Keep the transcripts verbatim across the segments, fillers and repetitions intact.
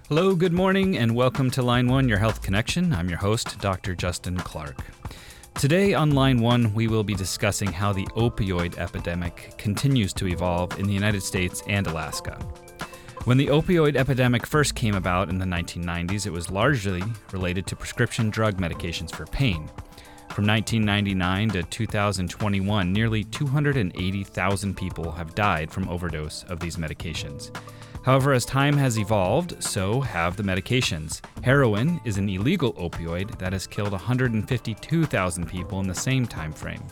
Hello, good morning, and welcome to Line One, Your Health Connection. I'm your host, Doctor Justin Clark. Today on Line One, we will be discussing how the opioid epidemic continues to evolve in the United States and Alaska. When the opioid epidemic first came about in the nineteen nineties, it was largely related to prescription drug medications for pain. From nineteen ninety-nine to two thousand twenty-one, nearly two hundred eighty thousand people have died from overdose of these medications. However, as time has evolved, so have the medications. Heroin is an illegal opioid that has killed one hundred fifty-two thousand people in the same time frame.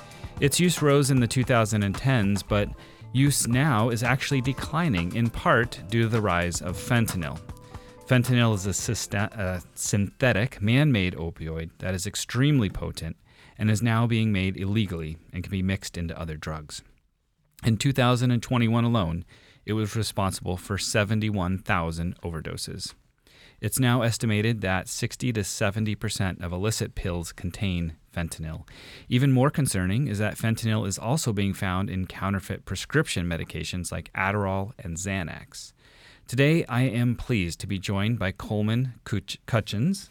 Its use rose in the two thousand tens, but use now is actually declining, in part due to the rise of fentanyl. Fentanyl is a, systa- a synthetic, man-made opioid that is extremely potent and is now being made illegally and can be mixed into other drugs. In two thousand twenty-one alone, it was responsible for seventy-one thousand overdoses. It's now estimated that sixty to seventy percent of illicit pills contain fentanyl. Even more concerning is that fentanyl is also being found in counterfeit prescription medications like Adderall and Xanax. Today, I am pleased to be joined by Coleman Cutchins,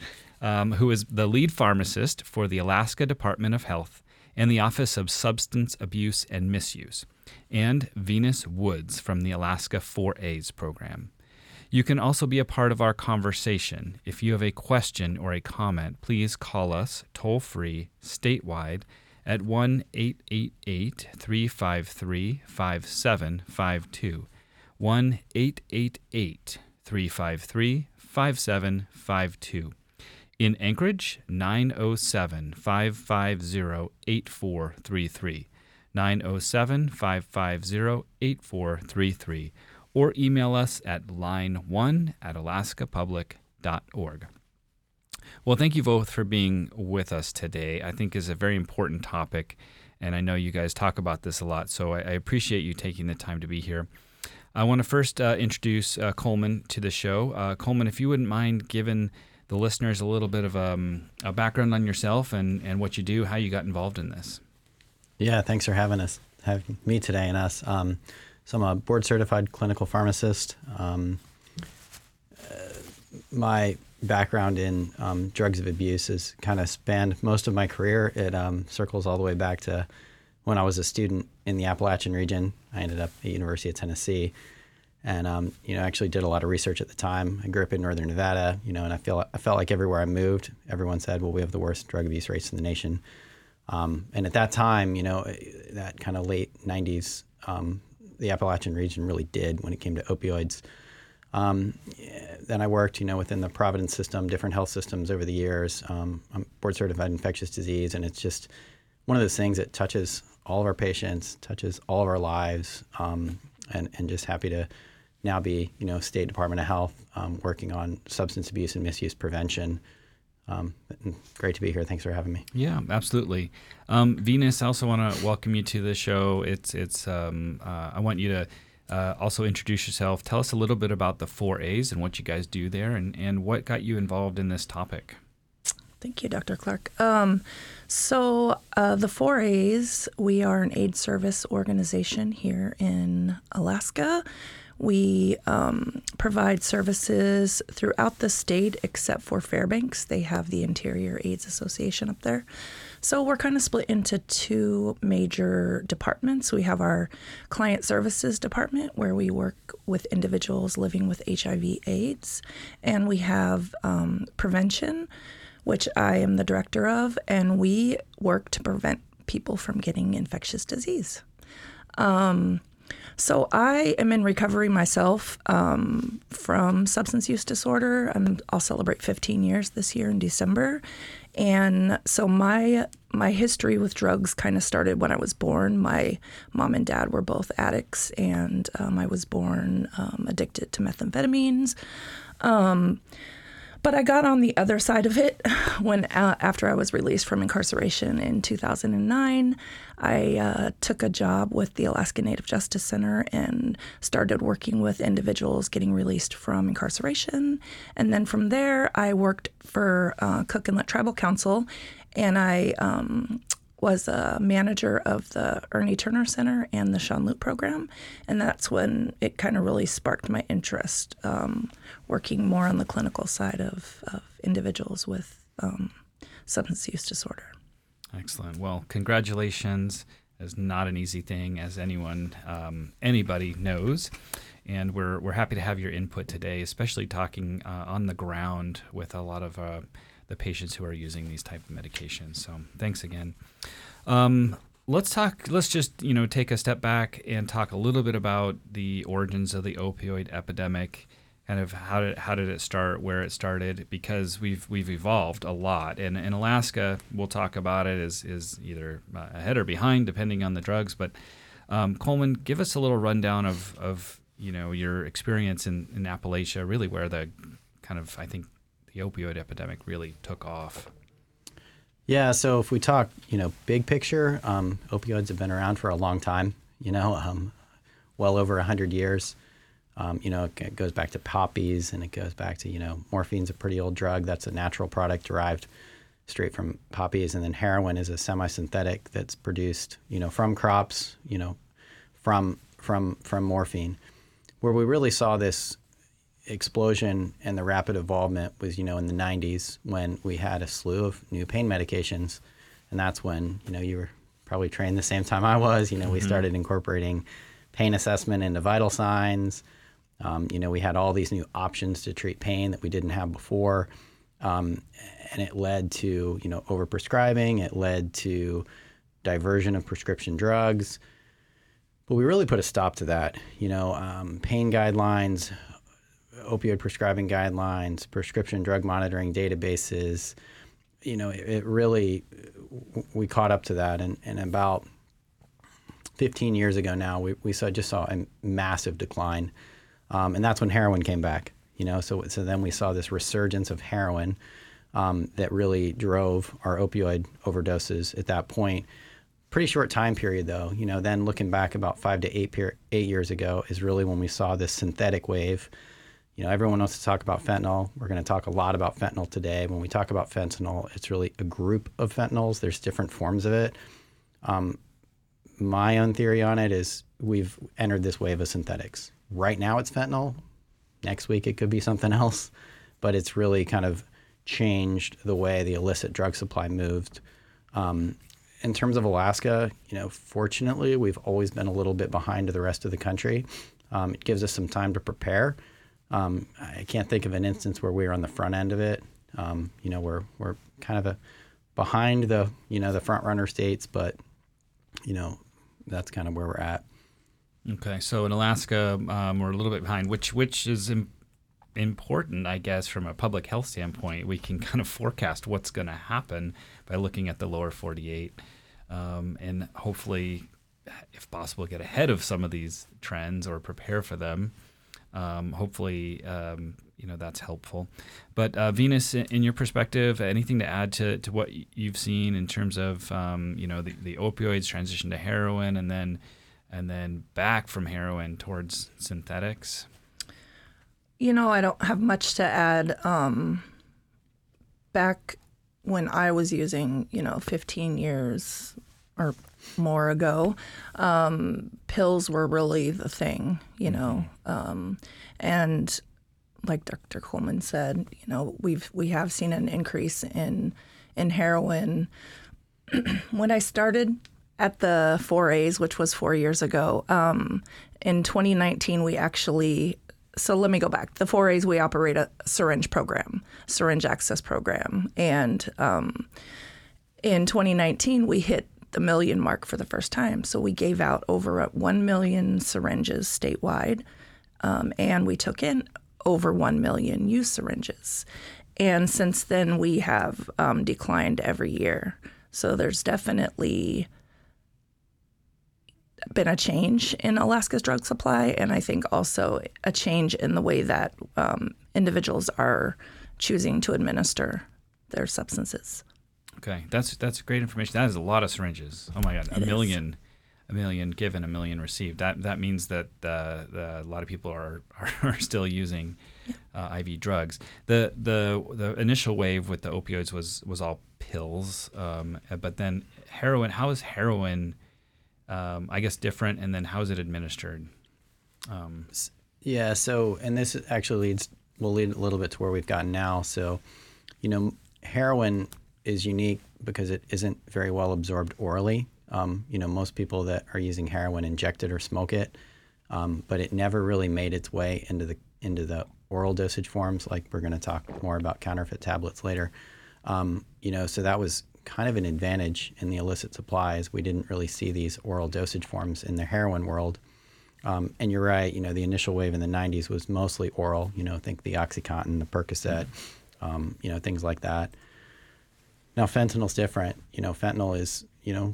um, who is the lead pharmacist for the Alaska Department of Health and the Office of Substance Abuse and Misuse, and Venus Woods from the Alaska four A's program. You can also be a part of our conversation. If you have a question or a comment, please call us toll-free statewide at one eight eight eight, three five three, five seven five two, one eight eight eight, three five three, five seven five two. In Anchorage, nine oh seven, five five zero, eight four three three, nine oh seven, five five zero, eight four three three, or email us at line one at alaska public dot org. Well, thank you both for being with us today. I think is a very important topic, and I know you guys talk about this a lot, so I, I appreciate you taking the time to be here. I want to first uh, introduce uh, Coleman to the show. Uh, Coleman, if you wouldn't mind giving the listeners a little bit of um, a background on yourself and, and what you do, how you got involved in this. Yeah, thanks for having us, having me today and us. Um, so I'm a board-certified clinical pharmacist. Um, uh, my background in um, drugs of abuse has kind of spanned most of my career. It um, circles all the way back to when I was a student in the Appalachian region. I ended up at University of Tennessee. And, um, you know, actually did a lot of research at the time. I grew up in Northern Nevada, you know, and I feel I felt like everywhere I moved, everyone said, well, we have the worst drug abuse rates in the nation. Um, and at that time, you know, that kind of late nineties, um, the Appalachian region really did when it came to opioids. Um, then I worked, you know, within the Providence system, different health systems over the years. Um, I'm board certified in infectious disease, and it's just one of those things that touches all of our patients, touches all of our lives, um, and, and just happy to now be, you know, State Department of Health, um, working on substance abuse and misuse prevention. Um, great to be here. Thanks for having me. Yeah, absolutely. Um, Venus, I also want to welcome you to the show. It's it's. Um, uh, I want you to uh, also introduce yourself. Tell us a little bit about the four A's and what you guys do there, and, and what got you involved in this topic. Thank you, Doctor Clark. Um, so uh, the four A's, we are an AIDS service organization here in Alaska. We um, provide services throughout the state except for Fairbanks. They have the Interior AIDS Association up there. So we're kind of split into two major departments. We have our client services department where we work with individuals living with H I V AIDS. And we have um, prevention, which I am the director of, and we work to prevent people from getting infectious disease. Um, So I am in recovery myself um, from substance use disorder. I'm, I'll celebrate fifteen years this year in December. And so my my history with drugs kind of started when I was born. My mom and dad were both addicts, and um, I was born um, addicted to methamphetamines. Um, But I got on the other side of it when, uh, after I was released from incarceration in two thousand nine, I uh, took a job with the Alaska Native Justice Center and started working with individuals getting released from incarceration. And then from there, I worked for uh, Cook Inlet Tribal Council, and I um, was a manager of the Ernie Turner Center and the Sean Loop program, and that's when it kind of really sparked my interest, um, working more on the clinical side of, of individuals with um, substance use disorder. Excellent. Well, congratulations. It's not an easy thing, as anyone, um, anybody knows. And we're we're happy to have your input today, especially talking uh, on the ground with a lot of uh, the patients who are using these type of medications. So thanks again. Um, let's talk. Let's just you know take a step back and talk a little bit about the origins of the opioid epidemic. Kind of how did how did it start? Where it started? Because we've we've evolved a lot. And in Alaska, we'll talk about it is is either ahead or behind, depending on the drugs. But um, Coleman, give us a little rundown of of you know, your experience in, in Appalachia, really where the kind of, I think, the opioid epidemic really took off. Yeah, so if we talk, you know, big picture, um, opioids have been around for a long time, you know, um, well over one hundred years. Um, you know, it goes back to poppies, and it goes back to, you know, morphine's a pretty old drug. That's a natural product derived straight from poppies. And then heroin is a semi-synthetic that's produced, you know, from crops, you know, from from from morphine. Where we really saw this explosion and the rapid involvement was, you know, in the nineties when we had a slew of new pain medications. And that's when, you know, you were probably trained the same time I was. You know, mm-hmm. we started incorporating pain assessment into vital signs. Um, you know, we had all these new options to treat pain that we didn't have before. Um, and it led to, you know, overprescribing. It led to diversion of prescription drugs. But we really put a stop to that. You know, um, pain guidelines, opioid prescribing guidelines, prescription drug monitoring databases, you know, it, it really, we caught up to that. And, and about fifteen years ago now, we, we saw just saw a massive decline. Um, and that's when heroin came back, you know, so, so then we saw this resurgence of heroin um, that really drove our opioid overdoses at that point. Pretty short time period, though. You know, then looking back about five to eight per, eight years ago is really when we saw this synthetic wave. You know, everyone wants to talk about fentanyl. We're going to talk a lot about fentanyl today. When we talk about fentanyl, it's really a group of fentanyls. There's different forms of it. Um, my own theory on it is we've entered this wave of synthetics. Right now it's fentanyl. Next week it could be something else. But it's really kind of changed the way the illicit drug supply moved. Um, In terms of Alaska, you know, fortunately, we've always been a little bit behind to the rest of the country. Um, it gives us some time to prepare. Um, I can't think of an instance where we were on the front end of it. Um, you know, we're we're kind of a behind the you know the front runner states, but you know, that's kind of where we're at. Okay, so in Alaska, um, we're a little bit behind, which which is im- important, I guess, from a public health standpoint. We can kind of forecast what's going to happen by looking at the lower forty-eight, um, and hopefully, if possible, get ahead of some of these trends or prepare for them. Um, hopefully, um, you know, that's helpful. But uh, Venus, in your perspective, anything to add to, to what you've seen in terms of, um, you know, the, the opioids transition to heroin and then and then back from heroin towards synthetics? You know, I don't have much to add. Um, back when I was using, you know, fifteen years or more ago, um, pills were really the thing, you know. Um, and like Doctor Coleman said, you know, we've we have seen an increase in in heroin. When I started at the four A's, which was four years ago, um, in twenty nineteen, we actually. So let me go back. The four A's, we operate a syringe program, syringe access program. And um, in twenty nineteen, we hit the million mark for the first time. So we gave out over one million syringes statewide, um, and we took in over one million used syringes. And since then, we have um, declined every year. So there's definitely been a change in Alaska's drug supply, and I think also a change in the way that um, individuals are choosing to administer their substances. Okay, that's that's great information. That is a lot of syringes. Oh my God, a it million, is. a million given, a million received. That that means that uh, the, a lot of people are are, still using uh, I V drugs. The the the initial wave with the opioids was was all pills, um, but then heroin. How is heroin, um, I guess, different? And then how is it administered? Um, yeah. So, and this actually leads will lead a little bit to where we've gotten now. So, you know, heroin is unique because it isn't very well absorbed orally. Um, you know, most people that are using heroin inject it or smoke it, um, but it never really made its way into the into the oral dosage forms. Like we're going to talk more about counterfeit tablets later. Um, you know, so that was kind of an advantage in the illicit supplies. We didn't really see these oral dosage forms in the heroin world. Um, and you're right. You know, the initial wave in the nineties was mostly oral. You know, think the OxyContin, the Percocet, um, you know, things like that. Now fentanyl's different. You know, fentanyl is, you know,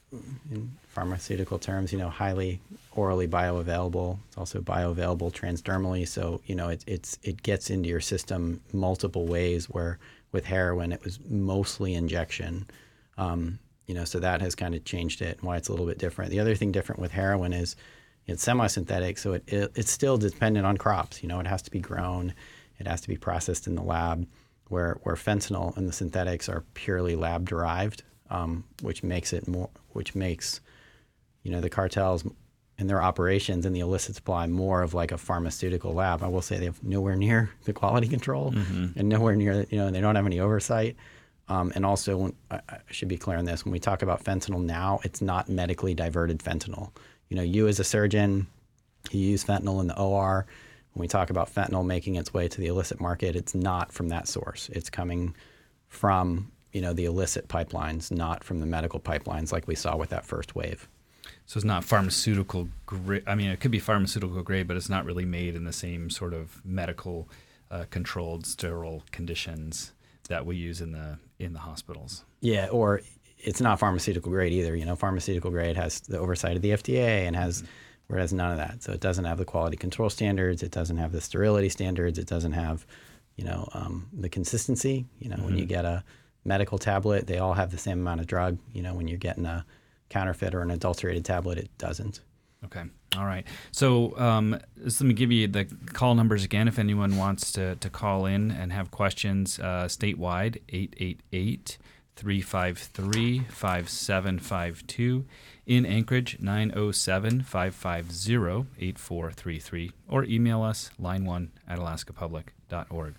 in pharmaceutical terms, you know, highly orally bioavailable. It's also bioavailable transdermally. So, you know, it, it's it gets into your system multiple ways, where with heroin it was mostly injection. Um, you know, so that has kind of changed it and why it's a little bit different. The other thing different with heroin is it's semi-synthetic, so it, it it's still dependent on crops. You know, it has to be grown, it has to be processed in the lab, where where fentanyl and the synthetics are purely lab derived, um, which makes it more, which makes, you know, the cartels and their operations in the illicit supply more of like a pharmaceutical lab. I will say they have nowhere near the quality control, mm-hmm. and nowhere near, you know, they don't have any oversight. Um, and also, when, I, I should be clear on this, when we talk about fentanyl now, it's not medically diverted fentanyl. You know, you as a surgeon, you use fentanyl in the O R. When we talk about fentanyl making its way to the illicit market, it's not from that source. It's coming from, you know, the illicit pipelines, not from the medical pipelines like we saw with that first wave. So it's not pharmaceutical grade. I mean, it could be pharmaceutical grade, but it's not really made in the same sort of medical uh, controlled sterile conditions that we use in the in the hospitals. Yeah, or it's not pharmaceutical grade either. You know, pharmaceutical grade has the oversight of the F D A and has, mm-hmm. where it has none of that. So it doesn't have the quality control standards. It doesn't have the sterility standards. It doesn't have, you know, um, the consistency. You know, mm-hmm. when you get a medical tablet, they all have the same amount of drug. You know, when you're getting a counterfeit or an adulterated tablet, it doesn't. Okay. All right. So um, just let me give you the call numbers again if anyone wants to, to call in and have questions uh, statewide, eight eight eight, three five three, five seven five two. In Anchorage, nine oh seven, five five zero, eight four three three. Or email us, line one at alaska public dot org.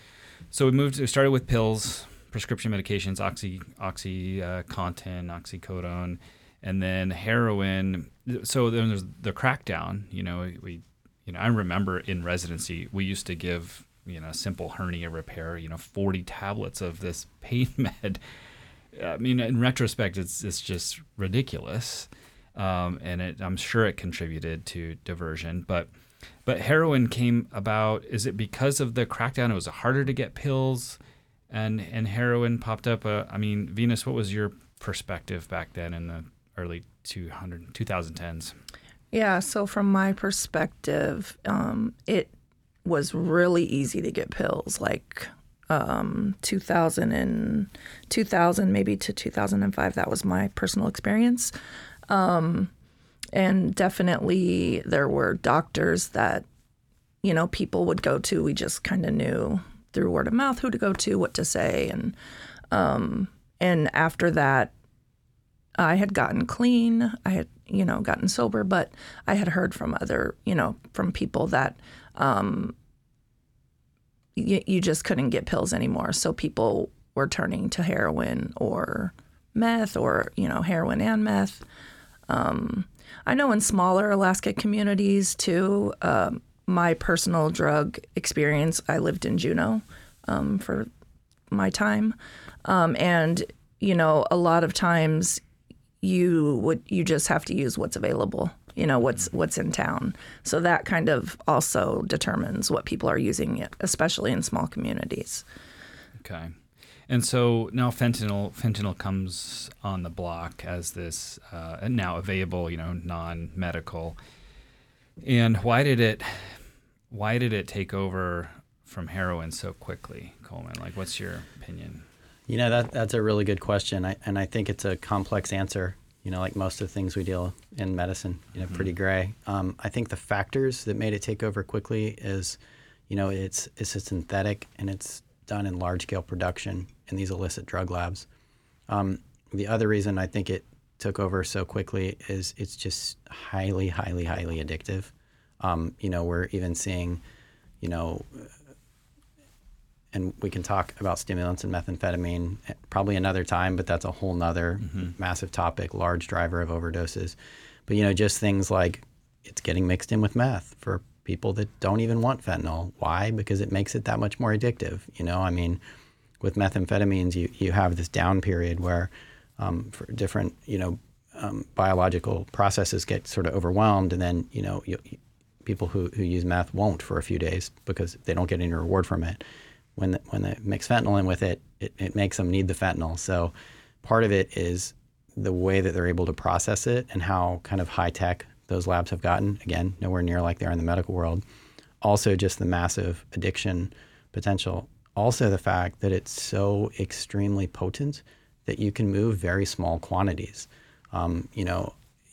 So we moved. We started with pills, prescription medications, oxy, oxy, uh, Contin, oxycodone, and then heroin. So then there's the crackdown. You know, we, you know, I remember in residency we used to give, you know, simple hernia repair, you know, forty tablets of this pain med. I mean, in retrospect, it's it's just ridiculous, um, and it, I'm sure it contributed to diversion. But but heroin came about. Is it because of the crackdown? It was harder to get pills, and and heroin popped up. Uh, I mean, Venus, what was your perspective back then in the early two hundred, twenty tens? Yeah, so from my perspective, um, it was really easy to get pills. Like um, two thousand and two thousand, maybe to two thousand five, that was my personal experience. Um, and definitely there were doctors that, you know, people would go to. We just kind of knew through word of mouth who to go to, what to say. And um, and after that, I had gotten clean. I had, you know, gotten sober, but I had heard from other, you know, from people that um, you, you just couldn't get pills anymore. So people were turning to heroin or meth, or, you know, heroin and meth. Um, I know in smaller Alaska communities too, um, my personal drug experience, I lived in Juneau um, for my time. Um, and, you know, a lot of times you would you just have to use what's available, you know, what's what's in town. So that kind of also determines what people are using, especially in small communities. Okay. And so now fentanyl fentanyl comes on the block as this uh, now available, you know, non-medical. And why did it why did it take over from heroin so quickly, Coleman? Like, what's your opinion? You know, that that's a really good question, I, and I think it's a complex answer. You know, like most of the things we deal in medicine, you know, mm-hmm. pretty gray. Um, I think the factors that made it take over quickly is, you know, it's it's a synthetic and it's done in large-scale production in these illicit drug labs. Um, the other reason I think it took over so quickly is it's just highly, highly, highly addictive. Um, you know, we're even seeing, you know, and we can talk about stimulants and methamphetamine probably another time, but that's a whole nother mm-hmm. massive topic, large driver of overdoses. But, you know, just things like it's getting mixed in with meth for people that don't even want fentanyl. Why? Because it makes it that much more addictive. You know, I mean, with methamphetamines, you, you have this down period where um, for different, you know, um, biological processes get sort of overwhelmed. And then, you know, you, people who, who use meth won't for a few days because they don't get any reward from it. When the, when they mix fentanyl in with it, it, it makes them need the fentanyl. So part of it is the way that they're able to process it and how kind of high tech those labs have gotten. Again, nowhere near like they are in the medical world. Also just the massive addiction potential. Also the fact that it's so extremely potent that you can move very small quantities. Um, you know,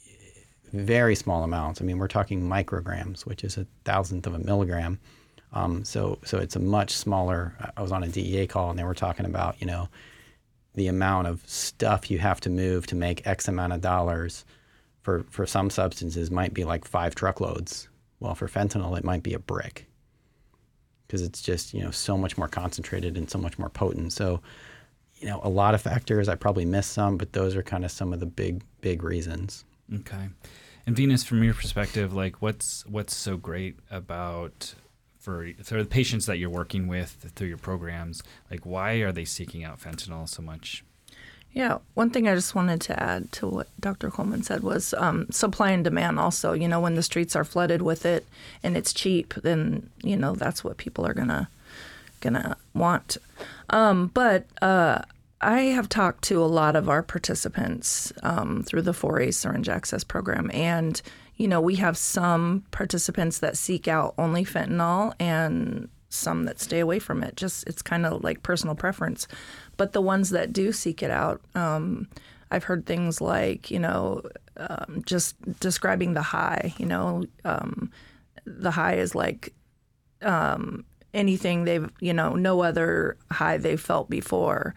very small amounts. I mean, we're talking micrograms, which is a thousandth of a milligram. Um, so, so it's a much smaller. I was on a D E A call and they were talking about, you know, the amount of stuff you have to move to make X amount of dollars. For for some substances, might be like five truckloads. Well, for fentanyl, it might be a brick because it's just, you know, so much more concentrated and so much more potent. So, you know, a lot of factors. I probably missed some, but those are kind of some of the big big reasons. Okay, and Venus, from your perspective, like what's what's so great about For, for the patients that you're working with through your programs, like why are they seeking out fentanyl so much? Yeah, one thing I just wanted to add to what Doctor Coleman said was um, supply and demand also. You know, when the streets are flooded with it and it's cheap, then, you know, that's what people are gonna gonna want. Um, but uh, I have talked to a lot of our participants um, through the four A Syringe Access Program, and you know, we have some participants that seek out only fentanyl and some that stay away from it. Just it's kind of like personal preference. But the ones that do seek it out, um, I've heard things like, you know, um, just describing the high. You know, um, the high is like um, anything they've, you know, no other high they've felt before.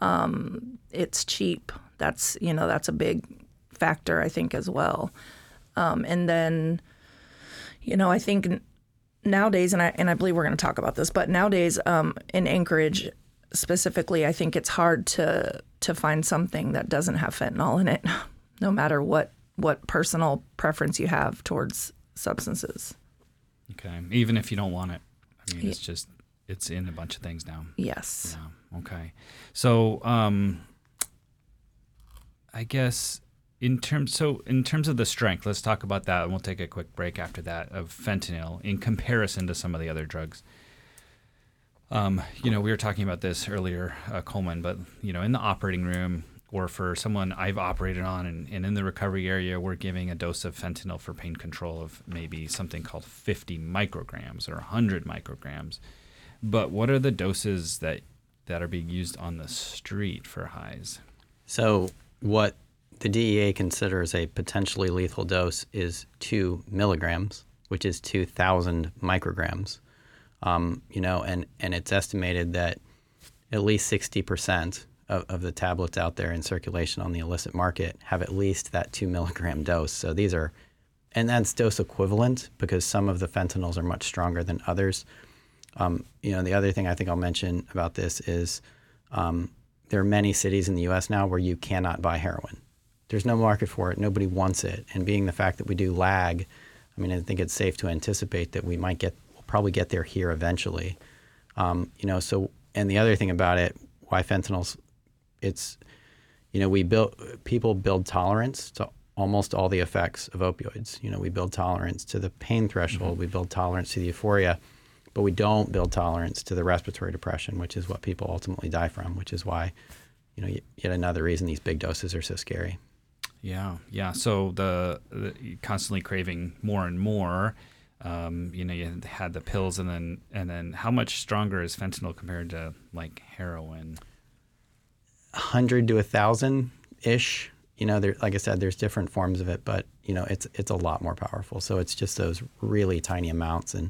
Um, it's cheap. That's, you know, that's a big factor, I think, as well. Um, and then, you know, I think nowadays, and I and I believe we're going to talk about this, but nowadays um, in Anchorage specifically, I think it's hard to to find something that doesn't have fentanyl in it, no matter what what personal preference you have towards substances. Okay, even if you don't want it, I mean, yeah. it's just it's in a bunch of things now. Yes. Yeah. Okay. So, um, I guess. In terms, so in terms of the strength, let's talk about that, and we'll take a quick break after that, of fentanyl in comparison to some of the other drugs. Um, you know, we were talking about this earlier, uh, Coleman, but, you know, in the operating room or for someone I've operated on and, and in the recovery area, we're giving a dose of fentanyl for pain control of maybe something called fifty micrograms or one hundred micrograms. But what are the doses that, that are being used on the street for highs? So what the D E A considers a potentially lethal dose is two milligrams, which is two thousand micrograms. Um, you know, and, and it's estimated that at least sixty percent of, of the tablets out there in circulation on the illicit market have at least that two milligram dose. So these are, and that's dose equivalent because some of the fentanyls are much stronger than others. Um, you know, the other thing I think I'll mention about this is um, there are many cities in the U S now where you cannot buy heroin. There's no market for it. Nobody wants it. And being the fact that we do lag, I mean, I think it's safe to anticipate that we might get, we'll probably get there here eventually. Um, you know, so, and the other thing about it, why fentanyl's, it's, you know, we build, people build tolerance to almost all the effects of opioids. You know, we build tolerance to the pain threshold, mm-hmm. we build tolerance to the euphoria, but we don't build tolerance to the respiratory depression, which is what people ultimately die from, which is why, you know, yet another reason these big doses are so scary. Yeah, yeah. So the, the constantly craving more and more. Um, you know, you had the pills, and then and then how much stronger is fentanyl compared to like heroin? A hundred to a thousand ish. You know, there, like I said, there's different forms of it, but you know, it's it's a lot more powerful. So it's just those really tiny amounts, and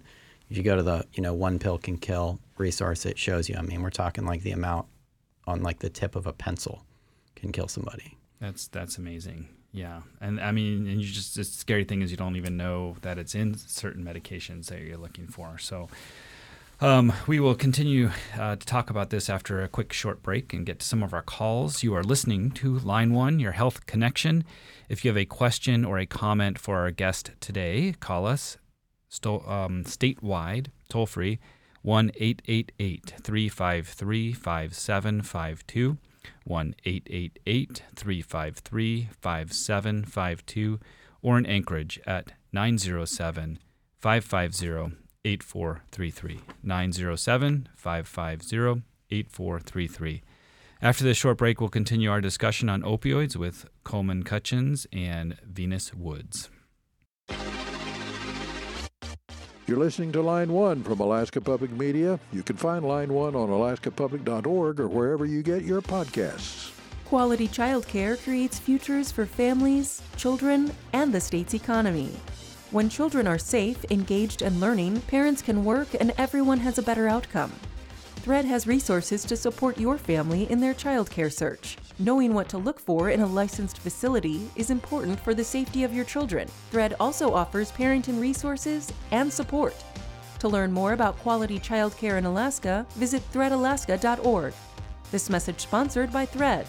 if you go to the, you know, one pill can kill resource, it shows you, I mean, we're talking like the amount on like the tip of a pencil can kill somebody. That's that's amazing. Yeah. And I mean, and you just, the scary thing is you don't even know that it's in certain medications that you're looking for. So um, we will continue uh, to talk about this after a quick short break and get to some of our calls. You are listening to Line One, your health connection. If you have a question or a comment for our guest today, call us sto- um, statewide, toll free, one eight eight eight, three five three, five seven five two. one eight eight eight, three five three, five seven five two, or in Anchorage at nine zero seven, five five zero, eight four three three, nine zero seven, five five zero, eight four three three. After this short break, we'll continue our discussion on opioids with Coleman Cutchins and Venus Woods. You're listening to Line One from Alaska Public Media. You can find Line One on alaska public dot org or wherever you get your podcasts. Quality childcare creates futures for families, children, and the state's economy. When children are safe, engaged, and learning, parents can work and everyone has a better outcome. THREAD has resources to support your family in their childcare search. Knowing what to look for in a licensed facility is important for the safety of your children. THREAD also offers parenting resources and support. To learn more about quality childcare in Alaska, visit thread alaska dot org. This message sponsored by THREAD.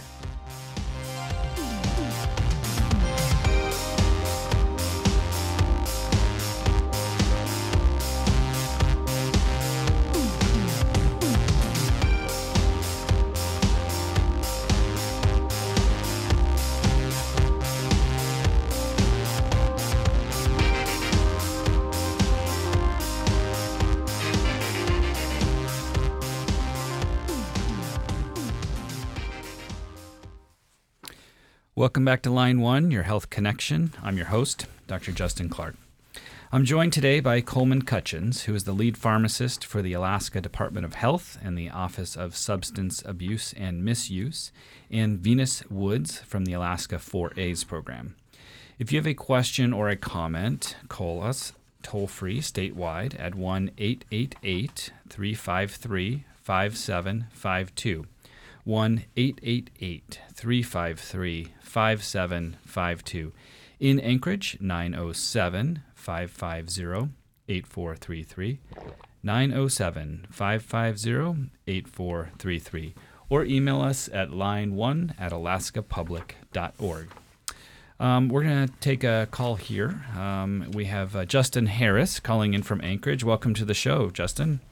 Welcome back to Line One, your health connection. I'm your host, Doctor Justin Clark. I'm joined today by Coleman Cutchins, who is the lead pharmacist for the Alaska Department of Health and the Office of Substance Abuse and Misuse, and Venus Woods from the Alaska four A's program. If you have a question or a comment, call us toll-free statewide at one eight eight eight, three five three, five seven five two. one eight eight eight, three five three, five seven five two. In Anchorage, nine oh seven, five five zero, eight four three three, nine oh seven, five five zero, eight four three three, or email us at line one at alaska public dot org. Um, we're going to take a call here. Um, we have uh, Justin Harris calling in from Anchorage. Welcome to the show, Justin.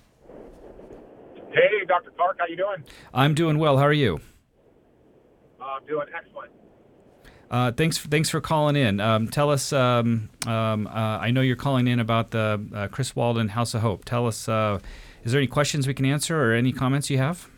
Hey, Doctor Clark, how you doing? I'm doing well. How are you? Uh, I'm doing excellent. Uh, thanks, for, thanks for calling in. Um, tell us. Um, um, uh, I know you're calling in about the uh, Chris Walden House of Hope. Tell us. Uh, is there any questions we can answer, or any comments you have?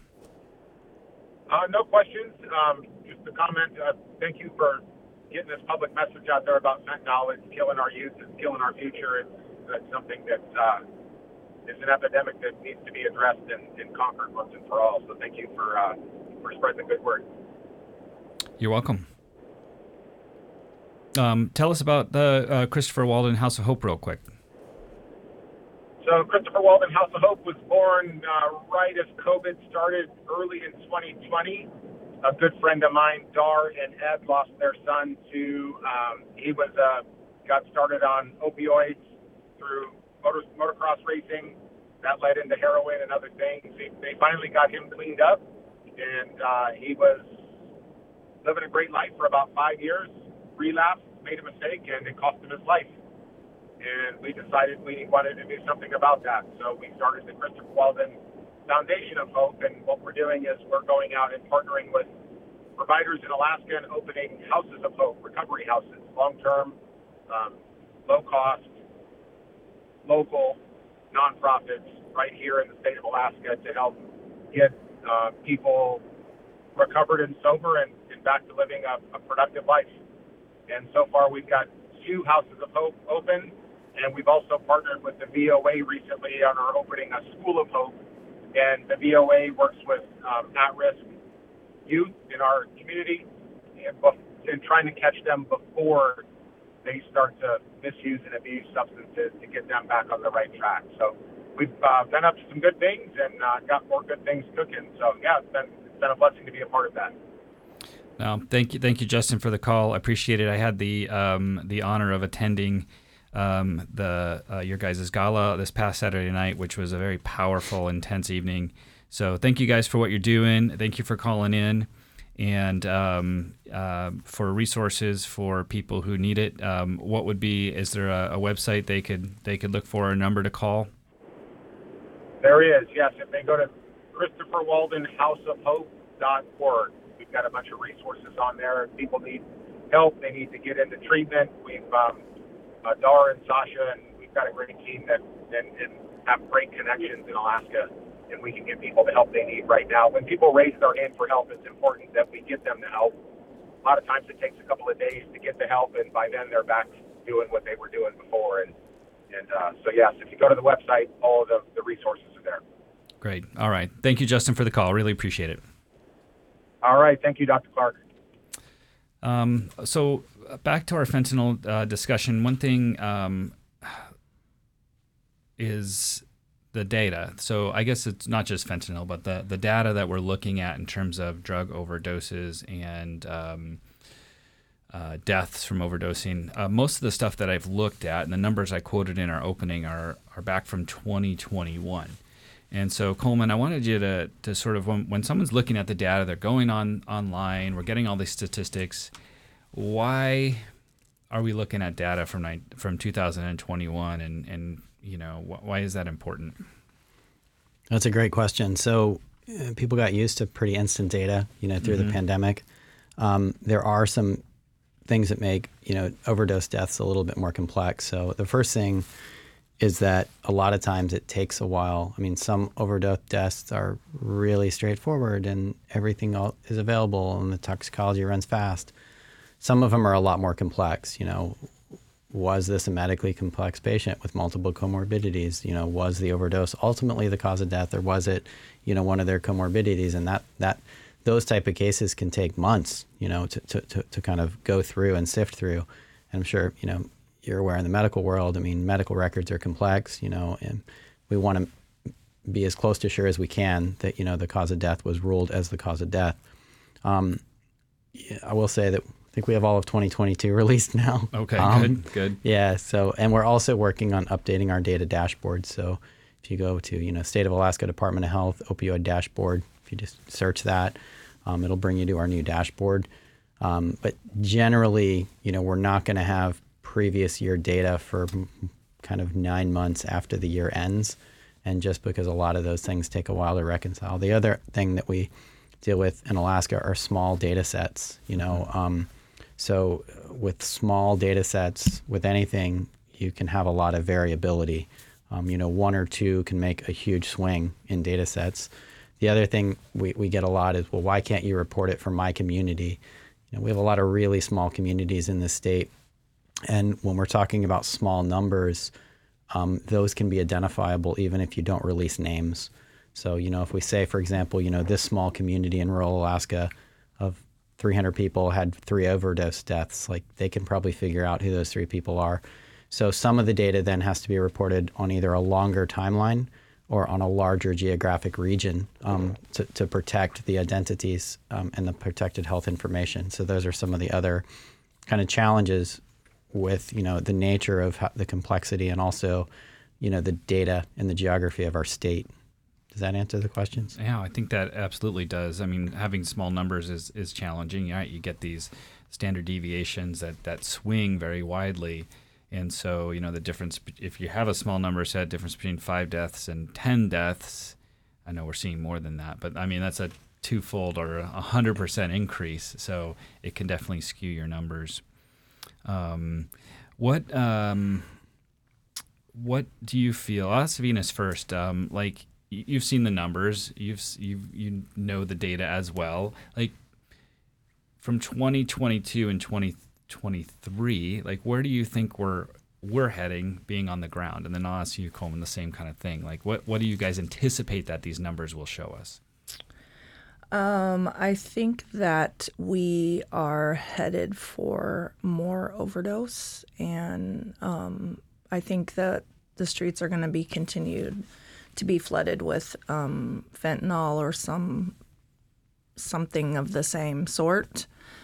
Uh, no questions. Um, just a comment. Uh, thank you for getting this public message out there about fentanyl. It's killing our youth. It's killing our future. It's that's something that. Uh, It's an epidemic that needs to be addressed and, and conquered once and for all. So thank you for uh, for spreading the good word. You're welcome. Um, tell us about the uh, Christopher Walden House of Hope real quick. So Christopher Walden House of Hope was born uh, right as COVID started early in twenty twenty. A good friend of mine, Dar and Ed, lost their son to, um, he was uh, got started on opioids through Motor, motocross racing. That led into heroin and other things. They, they finally got him cleaned up, and uh, he was living a great life for about five years, relapsed, made a mistake, and it cost him his life. And we decided we wanted to do something about that. So we started the Christopher Walden Foundation of Hope, and what we're doing is we're going out and partnering with providers in Alaska and opening houses of hope, recovery houses, long-term, um, low-cost, local nonprofits right here in the state of Alaska to help get uh, people recovered and sober and, and back to living a, a productive life. And so far we've got two houses of hope open, and we've also partnered with the V O A recently on our opening a school of hope. And the V O A works with um, at-risk youth in our community and, and trying to catch them before they start to misuse and abuse substances to get them back on the right track. So we've uh, been up to some good things and uh, got more good things cooking. So yeah, it's been it's been a blessing to be a part of that. Well, thank you, thank you, Justin, for the call. I appreciate it. I had the um, the honor of attending um, the uh, your guys' gala this past Saturday night, which was a very powerful, intense evening. So thank you guys for what you're doing. Thank you for calling in, and um, uh, for resources for people who need it. Um, what would be? Is there a, a website they could they could look for, a number to call? There is, yes. If they go to Christopher Walden House of Hope dot org, we've got a bunch of resources on there. If people need help, they need to get into treatment. We've um, uh, Dar and Sasha, and we've got a great team that and, and have great connections in Alaska, and we can get people the help they need right now. When people raise their hand for help, it's important that we get them the help. A lot of times it takes a couple of days to get the help, and by then they're back doing what they were doing before. And and uh, so, yes, if you go to the website, all of the, the resources are there. Great. All right. Thank you, Justin, for the call. Really appreciate it. All right. Thank you, Doctor Clark. Um, so uh, back to our fentanyl uh, discussion. One thing um, is the data. So I guess it's not just fentanyl, but the, the data that we're looking at in terms of drug overdoses and um, uh, deaths from overdosing. Uh, most of the stuff that I've looked at and the numbers I quoted in our opening are are back from twenty twenty-one. And so, Coleman, I wanted you to, to sort of, when, when someone's looking at the data, they're going on online, we're getting all these statistics, why are we looking at data from from two thousand twenty-one, and, and you know, wh- why is that important? That's a great question. So uh, people got used to pretty instant data, you know, through mm-hmm. the pandemic. Um, there are some things that make, you know, overdose deaths a little bit more complex. So the first thing is that a lot of times it takes a while. I mean, some overdose deaths are really straightforward and everything is available and the toxicology runs fast. Some of them are a lot more complex. You know, was this a medically complex patient with multiple comorbidities? You know, was the overdose ultimately the cause of death, or was it, you know, one of their comorbidities? And that that those type of cases can take months, you know, to to to, to kind of go through and sift through. And I'm sure, you know, you're aware in the medical world, I mean, medical records are complex, you know, and we want to be as close to sure as we can that, you know, the cause of death was ruled as the cause of death. Um, yeah, I will say that I think we have all of twenty twenty-two released now. Okay, um, good, good. Yeah, so, and we're also working on updating our data dashboard. So if you go to, you know, State of Alaska Department of Health opioid dashboard, if you just search that, um, it'll bring you to our new dashboard. Um, but generally, you know, we're not going to have previous year data for kind of nine months after the year ends, and just because a lot of those things take a while to reconcile. The other thing that we deal with in Alaska are small data sets, you know. Um, so with small data sets, with anything, you can have a lot of variability. Um, you know, one or two can make a huge swing in data sets. The other thing we, we get a lot is, well, why can't you report it for my community? You know, we have a lot of really small communities in this state. And when we're talking about small numbers, um, those can be identifiable even if you don't release names. So, you know, if we say, for example, you know, this small community in rural Alaska of three hundred people had three overdose deaths, like they can probably figure out who those three people are. So some of the data then has to be reported on either a longer timeline or on a larger geographic region um, to, to protect the identities um, and the protected health information. So those are some of the other kind of challenges with, you know, the nature of how, the complexity and also, you know, the data and the geography of our state. Does that answer the questions? Yeah, I think that absolutely does. I mean, having small numbers is, is challenging, right? You get these standard deviations that, that swing very widely. And so, you know, the difference, if you have a small number set, difference between five deaths and ten deaths, I know we're seeing more than that, but I mean, that's a twofold or a hundred percent increase. So it can definitely skew your numbers. Um, what, um, what do you feel? I'll ask Venus first. Um, like you've seen the numbers, you've, you you know the data as well. Like from twenty twenty-two and twenty twenty-three, like where do you think we're, we're heading being on the ground? And then I'll ask you, Coleman, the same kind of thing. Like what, what do you guys anticipate that these numbers will show us? Um, I think that we are headed for more overdose, and um, I think that the streets are going to be continued to be flooded with um, fentanyl or some something of the same sort.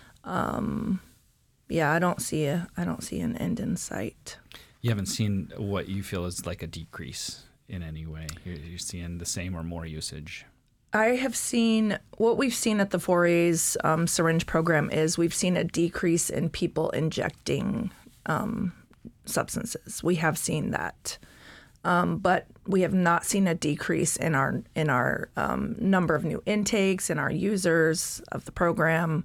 Um, yeah, I don't see a I don't see an end in sight. You haven't seen what you feel is like a decrease in any way. You're, you're seeing the same or more usage. I have seen what we've seen at the four A's um, syringe program is we've seen a decrease in people injecting um, substances. We have seen that, um, but we have not seen a decrease in our in our um, number of new intakes and our users of the program.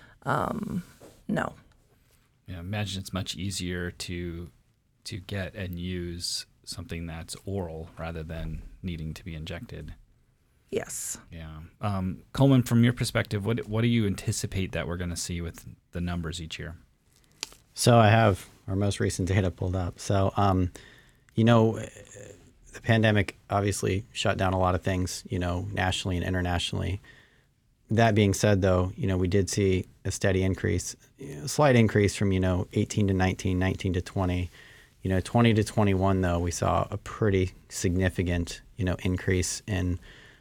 Um, no. Yeah, imagine it's much easier to to get and use something that's oral rather than needing to be injected. Yes. Yeah. Um, Coleman, from your perspective, what what do you anticipate that we're going to see with the numbers each year? So I have our most recent data pulled up. So, um, you know, the pandemic obviously shut down a lot of things, you know, nationally and internationally. That being said, though, you know, we did see a steady increase, a slight increase from, you know, eighteen to nineteen, nineteen to twenty. You know, twenty to twenty-one, though, we saw a pretty significant, you know, increase in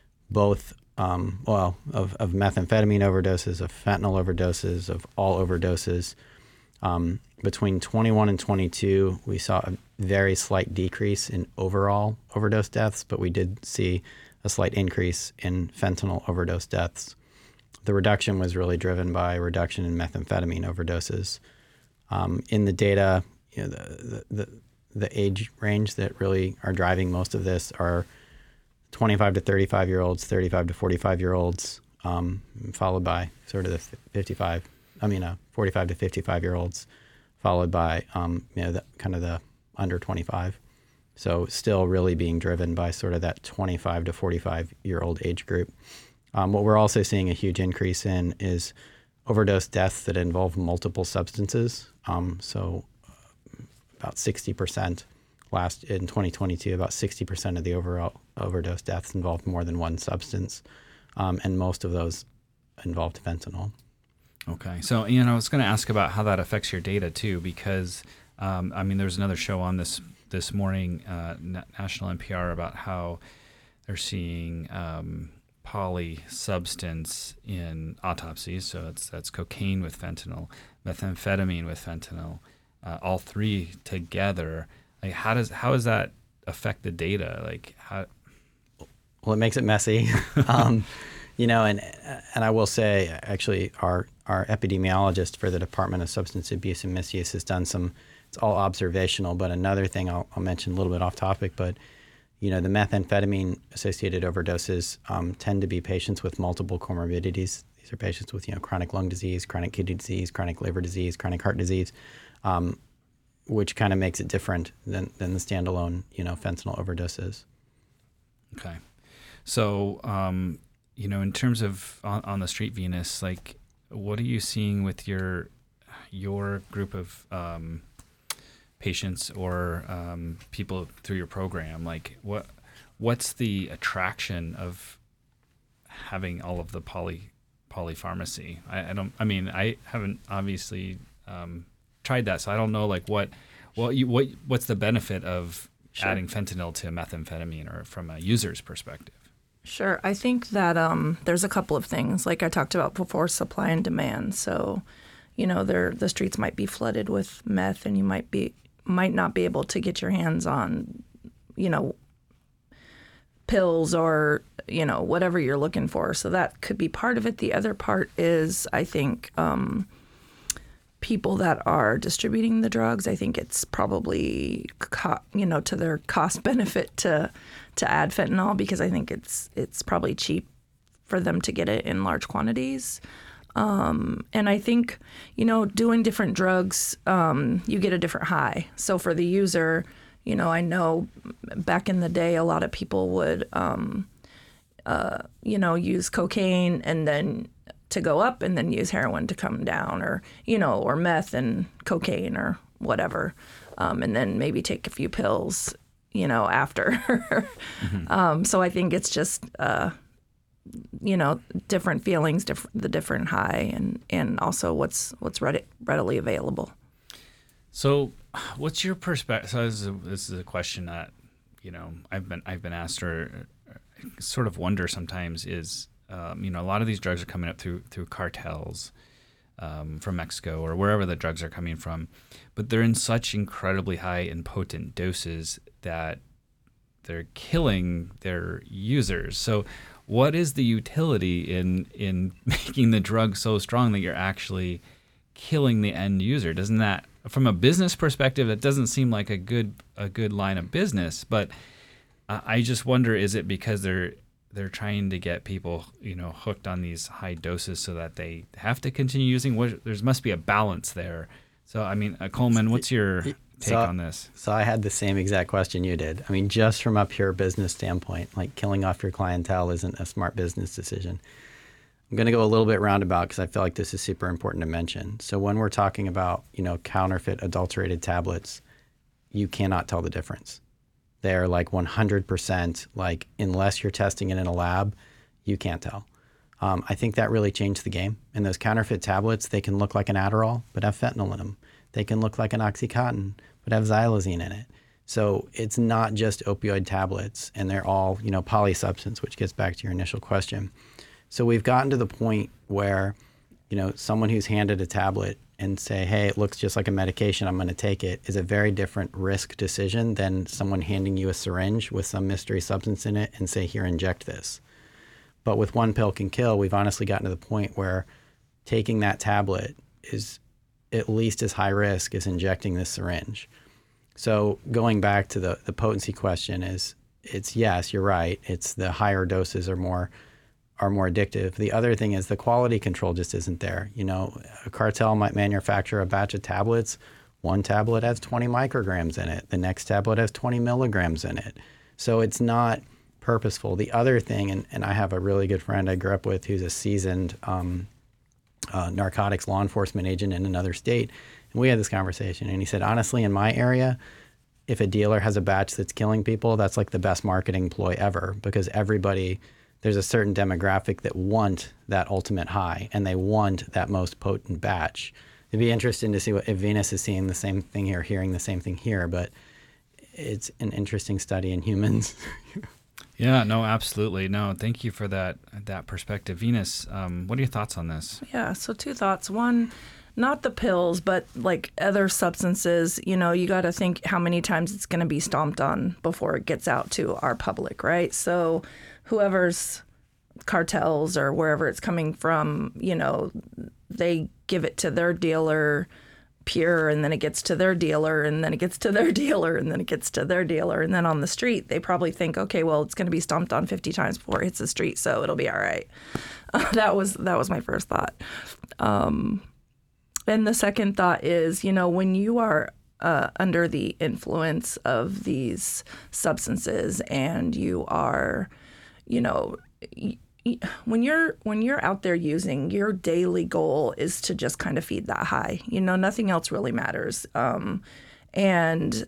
both, um, well, of, of methamphetamine overdoses, of fentanyl overdoses, of all overdoses. Um, between twenty-one and twenty-two, we saw a very slight decrease in overall overdose deaths, but we did see a slight increase in fentanyl overdose deaths. The reduction was really driven by a reduction in methamphetamine overdoses. Um, in the data, you know, the, the, the age range that really are driving most of this are twenty-five to thirty-five year olds, thirty-five to forty-five year olds, um, followed by sort of the fifty-five, I mean, uh, forty-five to fifty-five year olds, followed by, um, you know, the, kind of the under twenty-five. So still really being driven by sort of that twenty-five to forty-five year old age group. Um, what we're also seeing a huge increase in is overdose deaths that involve multiple substances. Um, so uh, about sixty percent last in twenty twenty-two, about sixty percent of the overall overdose deaths involved more than one substance. Um, and most of those involved fentanyl. Okay. So, you know, I was going to ask about how that affects your data too, because, um, I mean, there was another show on this this morning, uh, National N P R, about how they're seeing um, poly substance in autopsies. So it's that's cocaine with fentanyl, methamphetamine with fentanyl, uh, all three together. Like, how does how does that affect the data? Like, how? Well, it makes it messy. um, You know, and and I will say, actually, our our epidemiologist for the Department of Substance Abuse and Misuse has done some, it's all observational, but another thing I'll, I'll mention a little bit off topic, but, you know, the methamphetamine-associated overdoses um, tend to be patients with multiple comorbidities. These are patients with, you know, chronic lung disease, chronic kidney disease, chronic liver disease, chronic heart disease, um, which kind of makes it different than, than the standalone, you know, fentanyl overdoses. Okay. So, um, you know, in terms of on, on the street Venus, like, what are you seeing with your your group of um, patients or um, people through your program? Like, what what's the attraction of having all of the poly polypharmacy? I, I don't. I mean, I haven't obviously um, tried that, so I don't know. Like, what what you what what's the benefit of Sure. adding fentanyl to methamphetamine, or from a user's perspective? Sure. I think that um, there's a couple of things, like I talked about before, supply and demand. So, you know, there the streets might be flooded with meth, and you might be might not be able to get your hands on, you know, pills or, you know, whatever you're looking for. So that could be part of it. The other part is, I think, um, people that are distributing the drugs. I think it's probably, co- you know, to their cost benefit to to add fentanyl, because I think it's it's probably cheap for them to get it in large quantities. Um, and I think, you know, doing different drugs, um, you get a different high. So for the user, you know, I know back in the day, a lot of people would, um, uh, you know, use cocaine and then to go up, and then use heroin to come down, or, you know, or meth and cocaine or whatever. Um, and then maybe take a few pills, you know, after. mm-hmm. um, so I think it's just, uh, you know, different feelings, diff- the different high, and, and also what's what's ready, readily available. So what's your perspective? So this is, a, this is a question that you know, I've been I've been asked or sort of wonder sometimes is, um, you know, a lot of these drugs are coming up through through cartels um, from Mexico or wherever the drugs are coming from, but they're in such incredibly high and potent doses that they're killing their users. So what is the utility in in making the drug so strong that you're actually killing the end user? Doesn't that, from a business perspective, that doesn't seem like a good a good line of business? But uh, I just wonder, is it because they're they're trying to get people, you know, hooked on these high doses so that they have to continue using? What, there must be a balance there. So I mean, uh, Coleman, what's your take so, on this? So I had the same exact question you did. I mean, just from a pure business standpoint, like killing off your clientele isn't a smart business decision. I'm going to go a little bit roundabout because I feel like this is super important to mention. So when we're talking about, you know, counterfeit adulterated tablets, you cannot tell the difference. They're like one hundred percent, like unless you're testing it in a lab, you can't tell. Um, I think that really changed the game. And those counterfeit tablets, they can look like an Adderall, but have fentanyl in them. They can look like an Oxycontin, but have xylazine in it. So it's not just opioid tablets, and they're all, you know, polysubstance, which gets back to your initial question. So we've gotten to the point where, you know, someone who's handed a tablet and say, hey, it looks just like a medication, I'm going to take it, is a very different risk decision than someone handing you a syringe with some mystery substance in it and say, here, inject this. But with one pill can kill, we've honestly gotten to the point where taking that tablet is at least as high risk as injecting this syringe. So going back to the, the potency question is, it's yes, you're right. It's the higher doses are more are more addictive. The other thing is the quality control just isn't there. You know, a cartel might manufacture a batch of tablets. One tablet has twenty micrograms in it. The next tablet has twenty milligrams in it. So it's not purposeful. The other thing, and, and I have a really good friend I grew up with who's a seasoned um, uh, narcotics law enforcement agent in another state. And we had this conversation and he said, honestly, in my area, if a dealer has a batch that's killing people, that's like the best marketing ploy ever, because everybody, there's a certain demographic that want that ultimate high and they want that most potent batch. It'd be interesting to see what, if Venus is seeing the same thing here, hearing the same thing here, but it's an interesting study in humans. Yeah, no, absolutely. No, thank you for that that perspective. Venus, um, what are your thoughts on this? Yeah, so two thoughts. One, not the pills, but like other substances, you know, you got to think how many times it's going to be stomped on before it gets out to our public, right? So whoever's cartels or wherever it's coming from, you know, they give it to their dealer pure, and then it gets to their dealer, and then it gets to their dealer, and then it gets to their dealer. And then on the street, they probably think, okay, well, it's going to be stomped on fifty times before it hits the street, so it'll be all right. Uh, that was that was my first thought. Um, and the second thought is, you know, when you are uh, under the influence of these substances and you are, you know, y- when you're when you're out there using, your daily goal is to just kind of feed that high. You know, nothing else really matters. Um, and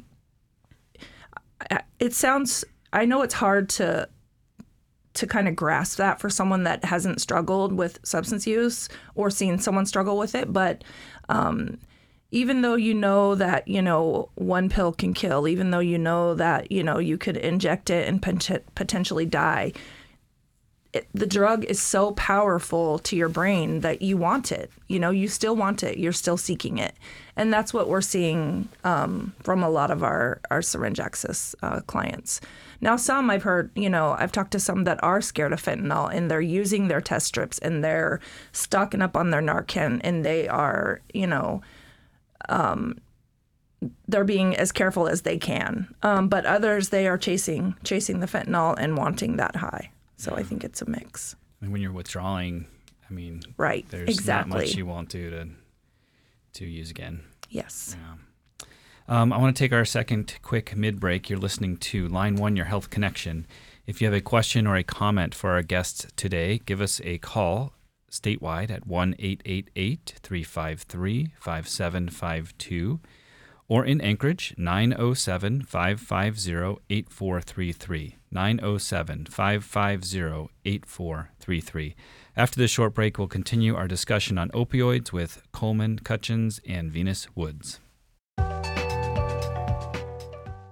it sounds, I know it's hard to to kind of grasp that for someone that hasn't struggled with substance use or seen someone struggle with it. But um, even though you know that, you know, one pill can kill, even though you know that, you know, you could inject it and pot- potentially die, It, the drug is so powerful to your brain that you want it. You know, you still want it. You're still seeking it. And that's what we're seeing um, from a lot of our, our syringe access uh, clients. Now, some I've heard, you know, I've talked to some that are scared of fentanyl and they're using their test strips and they're stocking up on their Narcan and they are, you know, um, they're being as careful as they can. Um, but others, they are chasing chasing the fentanyl and wanting that high. So I think it's a mix. And when you're withdrawing, I mean, right, there's exactly. not much you won't do to to use again. Yes. Yeah. Um, I want to take our second quick mid-break. You're listening to Line One, Your Health Connection. If you have a question or a comment for our guests today, give us a call statewide at one eight eight eight, three five three, five seven five two. Or in Anchorage, nine oh seven, five five zero, eight four three three, nine oh seven, five five zero, eight four three three. After this short break, we'll continue our discussion on opioids with Coleman Cutchins and Venus Woods.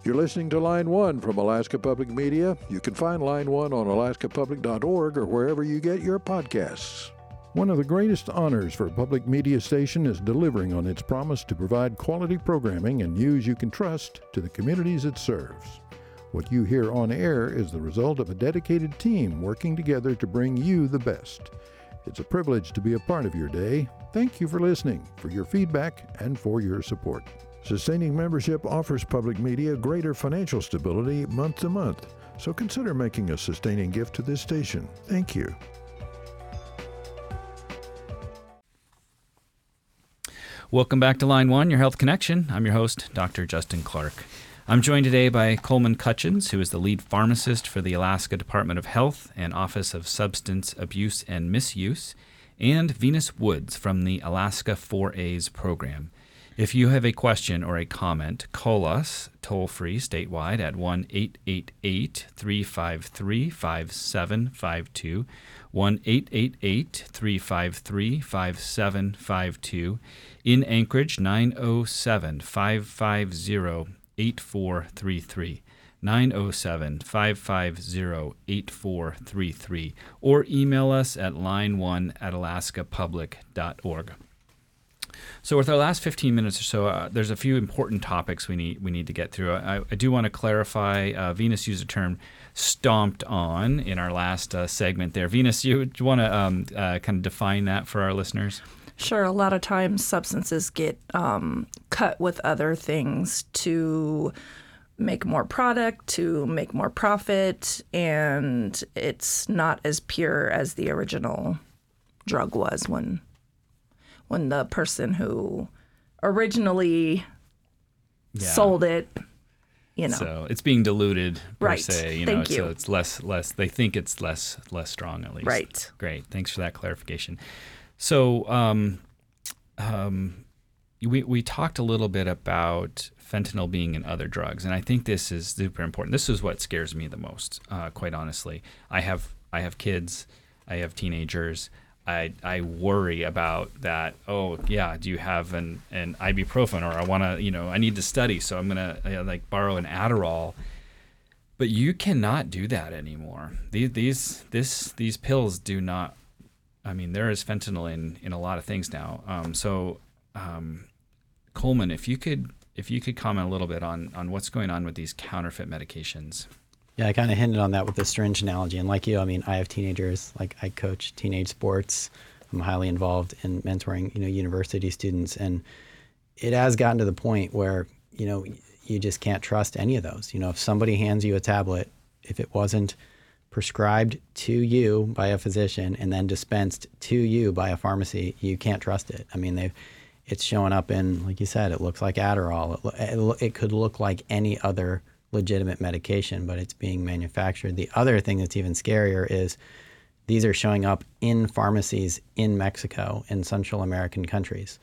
You're listening to Line One from Alaska Public Media. You can find Line One on alaska public dot org or wherever you get your podcasts. One of the greatest honors for a public media station is delivering on its promise to provide quality programming and news you can trust to the communities it serves. What you hear on air is the result of a dedicated team working together to bring you the best. It's a privilege to be a part of your day. Thank you for listening, for your feedback, and for your support. Sustaining membership offers public media greater financial stability month to month, so consider making a sustaining gift to this station. Thank you. Welcome back to Line One, your Health Connection. I'm your host, Doctor Justin Clark. I'm joined today by Coleman Cutchins, who is the lead pharmacist for the Alaska Department of Health and Office of Substance Abuse and Misuse, and Venus Woods from the Alaska four A's program. If you have a question or a comment, call us toll-free statewide at one eight eight eight, three five three, five seven five two, one eight eight eight, three five three, five seven five two. In Anchorage, nine oh seven, five five zero, eight four three three, nine oh seven, five five zero, eight four three three, or email us at line one at alaska public dot org. So with our last fifteen minutes or so, uh, there's a few important topics we need we need to get through. I, I do want to clarify, uh, Venus used the term stomped on in our last uh, segment there. Venus, you, do you want to um, uh, kind of define that for our listeners? Sure. A lot of times substances get um, cut with other things to make more product, to make more profit, and it's not as pure as the original drug was when when the person who originally Yeah. sold it, you know. So it's being diluted per Right. se, you know, Thank so you. it's less less they think it's less less strong at least. Right. Great. Thanks for that clarification. So um, um, we we talked a little bit about fentanyl being in other drugs, and I think this is super important. This is what scares me the most, uh, quite honestly. I have I have kids, I have teenagers. I, I worry about that. Oh yeah, do you have an, an ibuprofen, or I want to, you know, I need to study, so I'm gonna uh, like borrow an Adderall. But you cannot do that anymore. These these this these pills do not. I mean, there is fentanyl in, in a lot of things now. Um, so, um, Coleman, if you could if you could comment a little bit on on what's going on with these counterfeit medications. Yeah, I kind of hinted on that with the syringe analogy. And like you, I mean, I have teenagers. Like I coach teenage sports. I'm highly involved in mentoring, you know, university students. And it has gotten to the point where, you know, you just can't trust any of those. You know, if somebody hands you a tablet, if it wasn't prescribed to you by a physician and then dispensed to you by a pharmacy, you can't trust it. I mean, they've, it's showing up in, like you said, it looks like Adderall. It, it, it could look like any other legitimate medication, but it's being manufactured. The other thing that's even scarier is these are showing up in pharmacies in Mexico and Central American countries.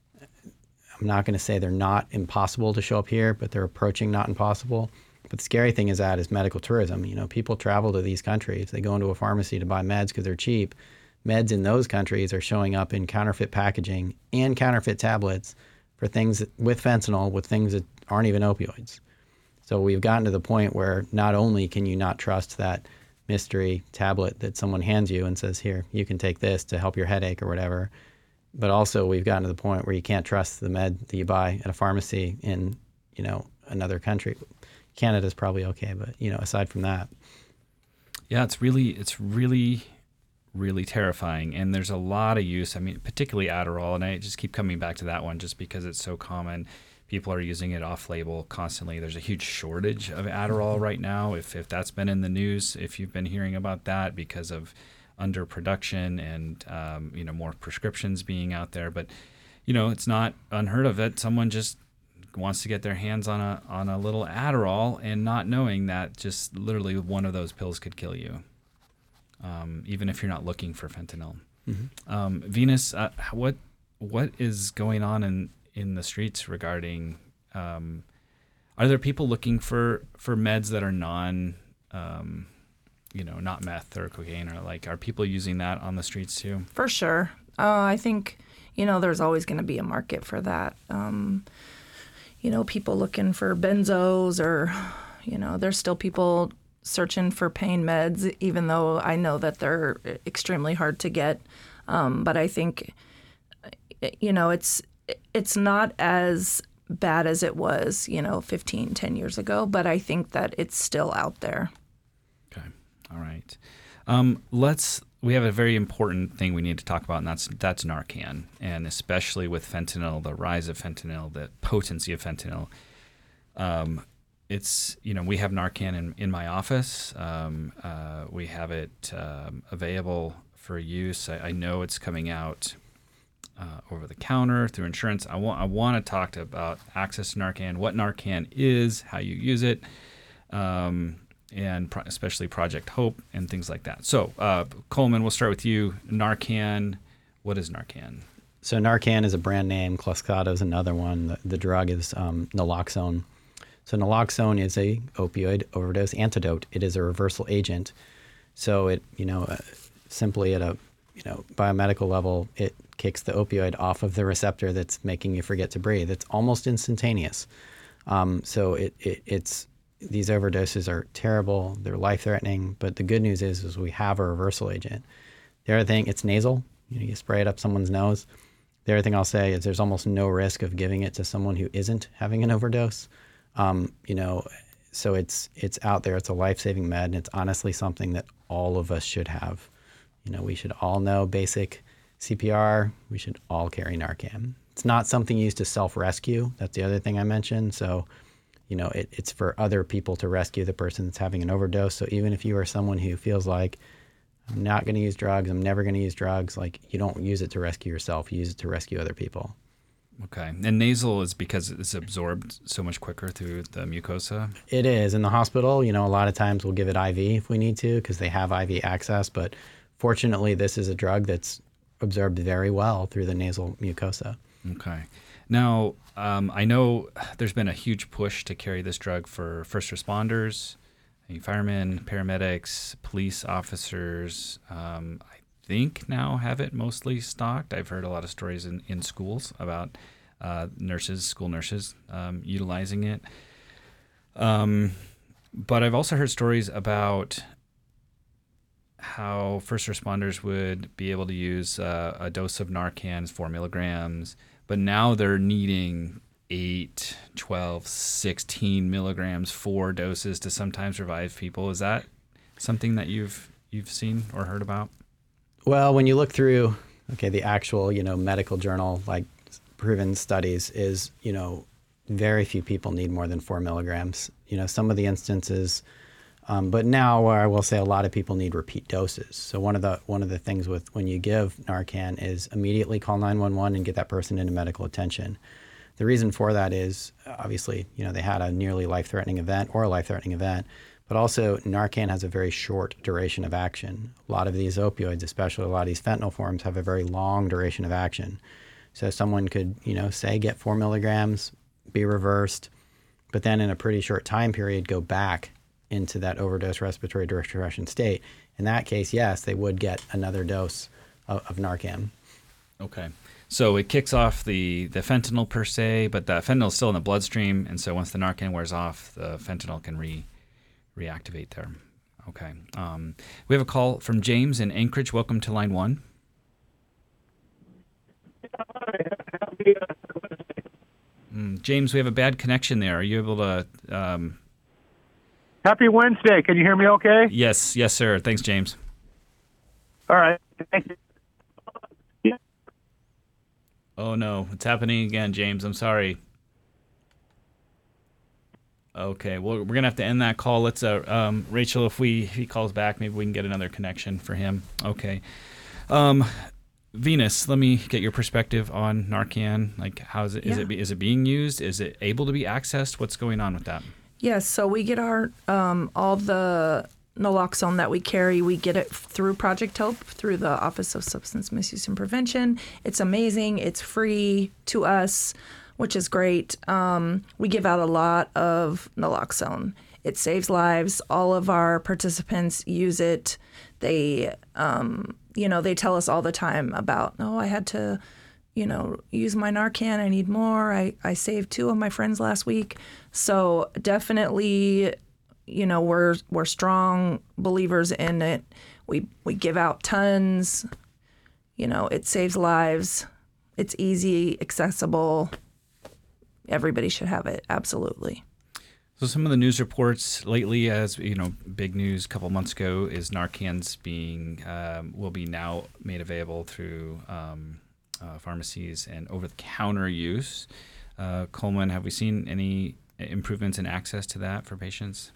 I'm not going to say they're not impossible to show up here, but they're approaching not impossible. But the scary thing is that is medical tourism. You know, people travel to these countries. They go into a pharmacy to buy meds because they're cheap. Meds in those countries are showing up in counterfeit packaging and counterfeit tablets for things that, with fentanyl, with things that aren't even opioids. So we've gotten to the point where not only can you not trust that mystery tablet that someone hands you and says, here, you can take this to help your headache or whatever, but also we've gotten to the point where you can't trust the med that you buy at a pharmacy in, you know, another country. Canada's probably okay, but, you know, aside from that. Yeah, it's really, it's really, really terrifying. And there's a lot of use. I mean, particularly Adderall, and I just keep coming back to that one just because it's so common. People are using it off-label constantly. There's a huge shortage of Adderall right now. If if that's been in the news, if you've been hearing about that because of underproduction and um, you know, more prescriptions being out there, but you know, it's not unheard of that someone just wants to get their hands on a on a little Adderall and not knowing that just literally one of those pills could kill you, um, even if you're not looking for fentanyl. Mm-hmm. Um, Venus, uh, what what is going on in in the streets regarding, um, are there people looking for, for meds that are non, um, you know, not meth or cocaine, or like, are people using that on the streets too? For sure. Uh, I think, you know, there's always going to be a market for that. Um, you know, people looking for benzos or, you know, there's still people searching for pain meds, even though I know that they're extremely hard to get. Um, but I think, you know, it's it's not as bad as it was, you know, fifteen, ten years ago, but I think that it's still out there. Okay. All right. Um, let's, we have a very important thing we need to talk about, and that's that's Narcan, and especially with fentanyl, the rise of fentanyl, the potency of fentanyl. Um, it's, you know, we have Narcan in, in my office. Um, uh, we have it um, available for use. I, I know it's coming out uh, over the counter through insurance. I want I want to talk to about access to Narcan, what Narcan is, how you use it, um, and pro- especially Project Hope and things like that. So, uh, Coleman, we'll start with you. Narcan, what is Narcan? So Narcan is a brand name. Clexcado is another one. The, the drug is um, naloxone. So naloxone is a opioid overdose antidote. It is a reversal agent. So it, you know, uh, simply at a, you know, biomedical level, it kicks the opioid off of the receptor that's making you forget to breathe. It's almost instantaneous. Um, so it, it it's these overdoses are terrible. They're life-threatening. But the good news is, is we have a reversal agent. The other thing, it's nasal. You know, you spray it up someone's nose. The other thing I'll say is there's almost no risk of giving it to someone who isn't having an overdose. Um, you know, so it's it's out there. It's a life-saving med, and it's honestly something that all of us should have. You know, we should all know basic C P R. We should all carry Narcan. It's not something used to self-rescue. That's the other thing I mentioned. So, you know, it, it's for other people to rescue the person that's having an overdose. So even if you are someone who feels like, I'm not going to use drugs, I'm never going to use drugs, like, you don't use it to rescue yourself. You use it to rescue other people. Okay. And nasal is because it's absorbed so much quicker through the mucosa? It is. In the hospital, you know, a lot of times we'll give it I V if we need to because they have I V access. But fortunately, this is a drug that's absorbed very well through the nasal mucosa. Okay. Now, um, I know there's been a huge push to carry this drug for first responders, firemen, paramedics, police officers. Um, I think now have it mostly stocked. I've heard a lot of stories in, in schools about uh, nurses, school nurses um, utilizing it. Um, but I've also heard stories about how first responders would be able to use uh, a dose of Narcan, four milligrams, but now they're needing eight, twelve, sixteen milligrams, four doses to sometimes revive people. Is that something that you've you've seen or heard about? Well, when you look through, okay, the actual, you know, medical journal, like proven studies is, you know, very few people need more than four milligrams. You know, some of the instances, um, but now I will say a lot of people need repeat doses. So one of the one of the things with when you give Narcan is immediately call nine one one and get that person into medical attention. The reason for that is obviously, you know, they had a nearly life-threatening event or a life-threatening event, but also Narcan has a very short duration of action. A lot of these opioids, especially a lot of these fentanyl forms, have a very long duration of action. So someone could, you know, say get four milligrams, be reversed, but then in a pretty short time period go back into that overdose respiratory depression state. In that case, yes, they would get another dose of, of Narcan. Okay. So it kicks off the, the fentanyl per se, but the fentanyl is still in the bloodstream, and so once the Narcan wears off, the fentanyl can re reactivate there. Okay. Um, we have a call from James in Anchorage. Welcome to line one. Mm, James, we have a bad connection there. Are you able to... Um... Happy Wednesday. Can you hear me okay? Yes. Yes, sir. Thanks, James. All right. Thank you. Oh, no. It's happening again, James. I'm sorry. Okay. Well, we're going to have to end that call. Let's, uh, um, Rachel, if, we, if he calls back, maybe we can get another connection for him. Okay. Um, Venus, let me get your perspective on Narcan. Like, how is it, Yeah. is it, is it being used? Is it able to be accessed? What's going on with that? Yes, so we get our um, all the naloxone that we carry, we get it through Project Hope, through the Office of Substance Misuse and Prevention. It's amazing. It's free to us, which is great. Um, we give out a lot of naloxone. It saves lives. All of our participants use it. They, um, you know, they tell us all the time about, oh, I had to, you know, use my Narcan. I need more. I, I saved two of my friends last week. So definitely, you know, we're we're strong believers in it. We we give out tons. You know, it saves lives. It's easy, accessible. Everybody should have it. Absolutely. So some of the news reports lately, as you know, big news a couple months ago is Narcan's being um, will be now made available through um, uh, pharmacies and over-the-counter use. Uh, Coleman, have we seen any improvements in access to that for patients?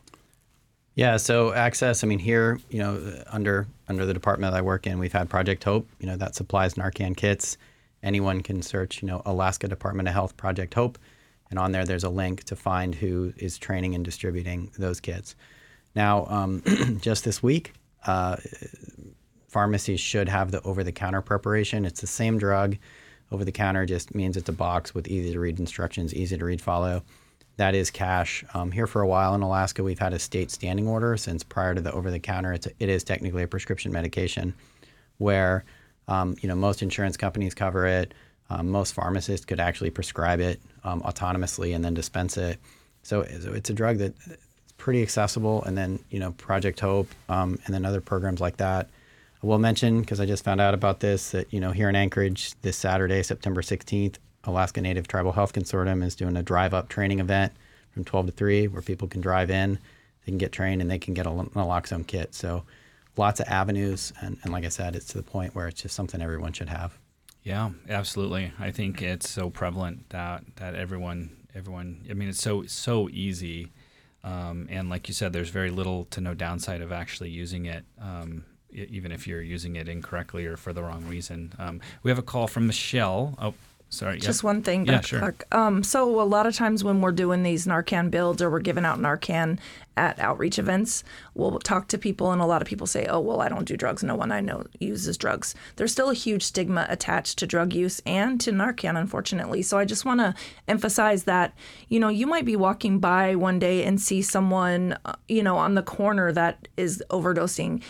Yeah, so access, I mean, here, you know, under under the department that I work in, we've had Project Hope, you know, that supplies Narcan kits. Anyone can search, you know, Alaska Department of Health Project Hope. And on there, there's a link to find who is training and distributing those kits. Now, um, just this week, uh, pharmacies should have the over-the-counter preparation. It's the same drug. Over-the-counter just means it's a box with easy-to-read instructions, easy-to-read follow. That is cash. Um, here for a while in Alaska, we've had a state standing order since prior to the over-the-counter. It's a, it is technically a prescription medication where, um, you know, most insurance companies cover it. Um, most pharmacists could actually prescribe it um, autonomously and then dispense it. So, so it's a drug that it's pretty accessible. And then, you know, Project Hope um, and then other programs like that. I will mention, because I just found out about this, that, you know, here in Anchorage this Saturday, September sixteenth, Alaska Native Tribal Health Consortium is doing a drive-up training event from twelve to three where people can drive in, they can get trained, and they can get a naloxone kit. So lots of avenues. And, and like I said, it's to the point where it's just something everyone should have. Yeah, absolutely. I think it's so prevalent that, that everyone, everyone, I mean, it's so, so easy. Um, and like you said, there's very little to no downside of actually using it, um, even if you're using it incorrectly or for the wrong reason. Um, we have a call from Michelle. Oh, sorry. Just yeah. one thing, Yeah, Doctor sure. Clark. Um, so a lot of times when we're doing these Narcan builds or we're giving out Narcan at outreach events, we'll talk to people and a lot of people say, oh, well, I don't do drugs. No one I know uses drugs. There's still a huge stigma attached to drug use and to Narcan, unfortunately. So I just want to emphasize that, you know, you might be walking by one day and see someone, uh, you know, on the corner that is overdosing.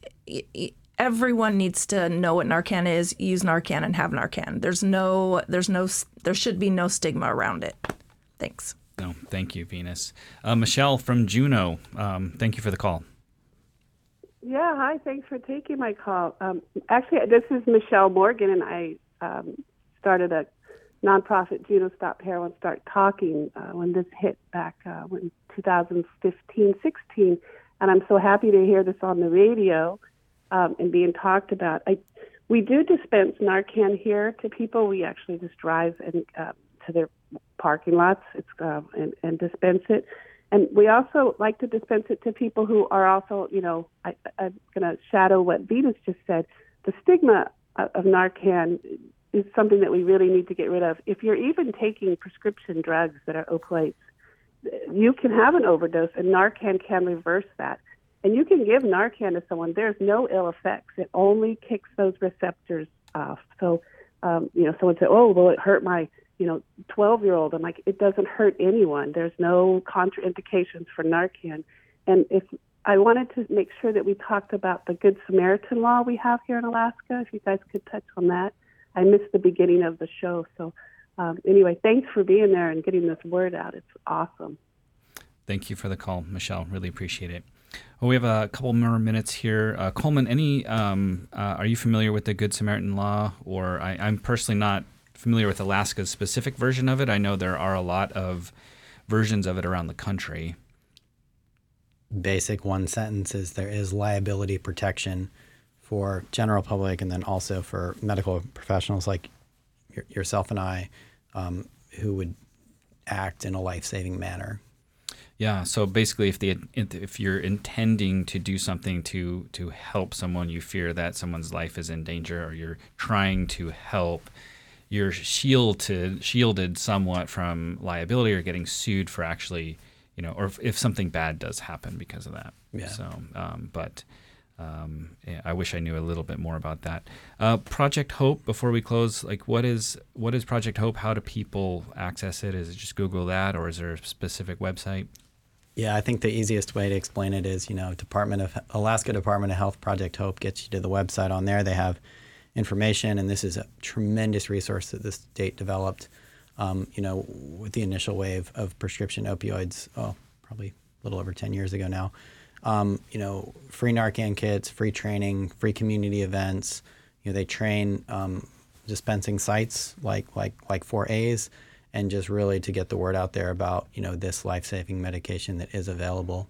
Everyone needs to know what Narcan is, use Narcan, and have Narcan. There's no, there's no, there should be no stigma around it. Thanks. No, thank you, Venus. Uh, Michelle from Juneau, um, thank you for the call. Yeah, hi. Thanks for taking my call. Um, actually, this is Michelle Morgan, and I um, started a nonprofit, Juneau Stop Heroin Start Talking, uh, when this hit back uh, in two thousand fifteen, sixteen. And I'm so happy to hear this on the radio um, and being talked about. I, we do dispense Narcan here to people. We actually just drive and uh, to their parking lots it's, uh, and, and dispense it. And we also like to dispense it to people who are also, you know, I, I'm going to shadow what Venus just said. The stigma of Narcan is something that we really need to get rid of. If you're even taking prescription drugs that are opioids, you can have an overdose, and Narcan can reverse that. And you can give Narcan to someone. There's no ill effects. It only kicks those receptors off. So, um, you know, someone said, oh, well, it hurt my, you know, twelve-year-old. I'm like, it doesn't hurt anyone. There's no contraindications for Narcan. And if I wanted to make sure that we talked about the Good Samaritan law we have here in Alaska, if you guys could touch on that. I missed the beginning of the show. So um, anyway, thanks for being there and getting this word out. It's awesome. Thank you for the call, Michelle. Really appreciate it. Well, we have a couple more minutes here. Uh, Coleman, any um, uh, are you familiar with the Good Samaritan law? Or I, I'm personally not familiar with Alaska's specific version of it. I know there are a lot of versions of it around the country. Basic one sentence is there is liability protection for general public and then also for medical professionals like y- yourself and I um, who would act in a life-saving manner. Yeah. So basically, if the if you're intending to do something to to help someone, you fear that someone's life is in danger, or you're trying to help, you're shielded shielded somewhat from liability or getting sued for actually, you know, or if, if something bad does happen because of that. Yeah. So, um, but um, yeah, I wish I knew a little bit more about that. Uh, Project Hope. Before we close, like what is what is Project Hope? How do people access it? Is it just Google that, or is there a specific website? Yeah, I think the easiest way to explain it is, you know, Department of Alaska Department of Health Project Hope gets you to the website. On there they have information, and this is a tremendous resource that the state developed, um, you know, with the initial wave of prescription opioids, oh, probably a little over ten years ago now. Um, you know, free Narcan kits, free training, free community events. You know, they train um, dispensing sites like like like four A's, and just really to get the word out there about, you know, this life-saving medication that is available.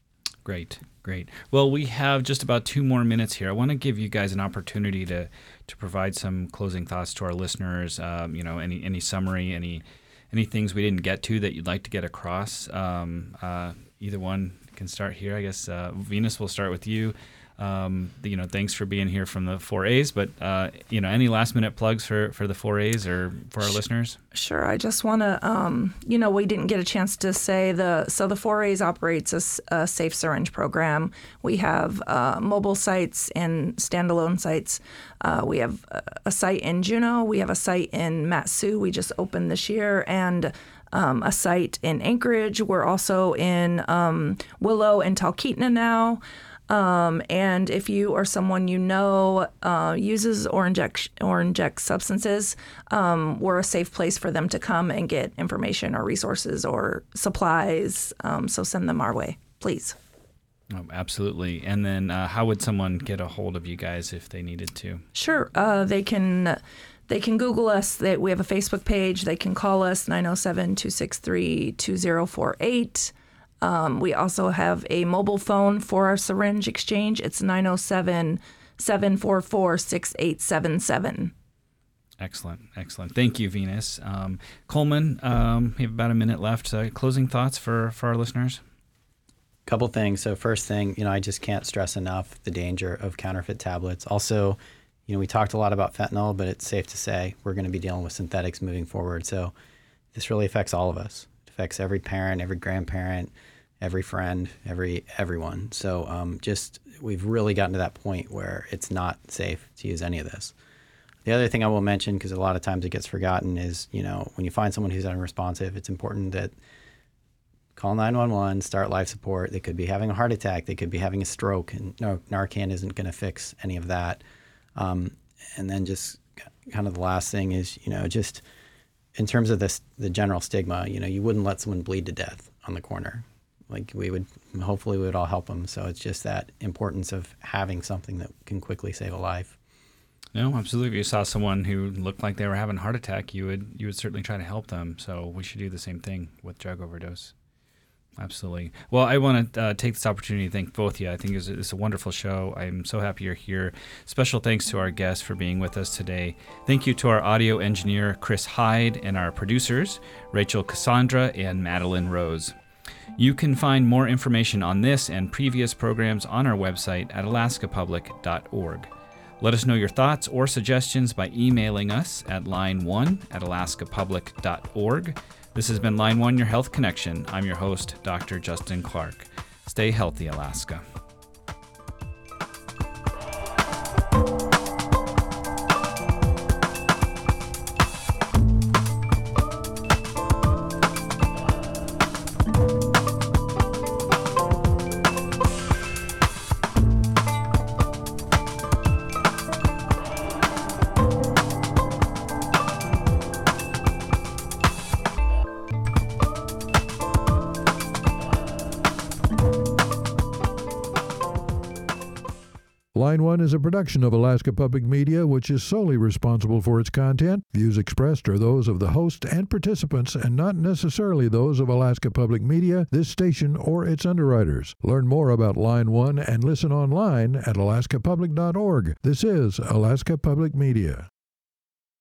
Great, great. Well, we have just about two more minutes here. I want to give you guys an opportunity to to provide some closing thoughts to our listeners. Um, you know, any any summary, any any things we didn't get to that you'd like to get across. Um, uh, either one can start here. I guess uh, Venus, we'll start with you. Um, you know, thanks for being here from the four A's, but, uh, you know, any last minute plugs for, for the four A's or for our listeners? Sure. I just want to, um, you know, we didn't get a chance to say the, so the four A's operates a, a safe syringe program. We have uh, mobile sites and standalone sites. Uh, we have a, a site in Juneau. We have a site in Mat-Su we just opened this year, and um, a site in Anchorage. We're also in um, Willow and Talkeetna now. Um, and if you or someone you know uh, uses or inject or injects substances, um, we're a safe place for them to come and get information or resources or supplies. Um, so send them our way, please. Oh, absolutely. And then uh, how would someone get a hold of you guys if they needed to? Sure. Uh, they can they can Google us. They, we have a Facebook page. They can call us nine oh seven, two six three, two oh four eight. Um, we also have a mobile phone for our syringe exchange. It's nine oh seven, seven four four, six eight seven seven. Excellent. Excellent. Thank you, Venus. Um, Coleman, um, we have about a minute left. Uh, closing thoughts for, for our listeners? Couple things. So first thing, you know, I just can't stress enough the danger of counterfeit tablets. Also, you know, we talked a lot about fentanyl, but it's safe to say we're going to be dealing with synthetics moving forward. So this really affects all of us. Affects every parent, every grandparent, every friend, every everyone. So um, just we've really gotten to that point where it's not safe to use any of this. The other thing I will mention, because a lot of times it gets forgotten, is, you know, when you find someone who's unresponsive, it's important that call nine one one, start life support. They could be having a heart attack. They could be having a stroke. And no, Narcan isn't going to fix any of that. Um, and then just kind of the last thing is, you know, just in terms of this, the general stigma, you know, you wouldn't let someone bleed to death on the corner. Like we would, hopefully we would all help them. So it's just that importance of having something that can quickly save a life. No, absolutely. If you saw someone who looked like they were having a heart attack, you would you would certainly try to help them. So we should do the same thing with drug overdose. Absolutely. Well, I want to uh, take this opportunity to thank both of you. I think it's, it's a wonderful show. I'm so happy you're here. Special thanks to our guests for being with us today. Thank you to our audio engineer, Chris Hyde, and our producers, Rachel Cassandra and Madeline Rose. You can find more information on this and previous programs on our website at alaska public dot org. Let us know your thoughts or suggestions by emailing us at line one at alaska public dot org. This has been Line one, Your Health Connection. I'm your host, Doctor Justin Clark. Stay healthy, Alaska. Line one is a production of Alaska Public Media, which is solely responsible for its content. Views expressed are those of the host and participants and not necessarily those of Alaska Public Media, this station, or its underwriters. Learn more about Line one and listen online at alaska public dot org. This is Alaska Public Media.